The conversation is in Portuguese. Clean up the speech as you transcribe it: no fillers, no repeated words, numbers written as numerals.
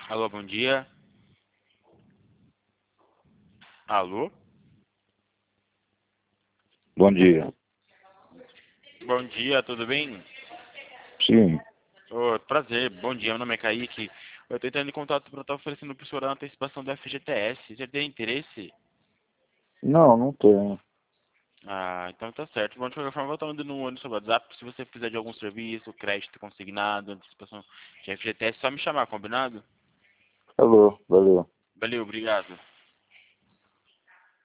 Alô, bom dia. Alô? Bom dia. Bom dia, tudo bem? Sim. Prazer, bom dia, meu nome é Kaique. Eu estou entrando em contato para estar oferecendo para o senhor a antecipação do FGTS. Você tem interesse? Não, não tenho. Ah, então tá certo. Bom, de qualquer forma, eu vou estar mandando um olho no seu WhatsApp. Se você precisar de algum serviço, crédito consignado, antecipação de FGTS, é só me chamar, combinado? Alô, valeu. Valeu, obrigado.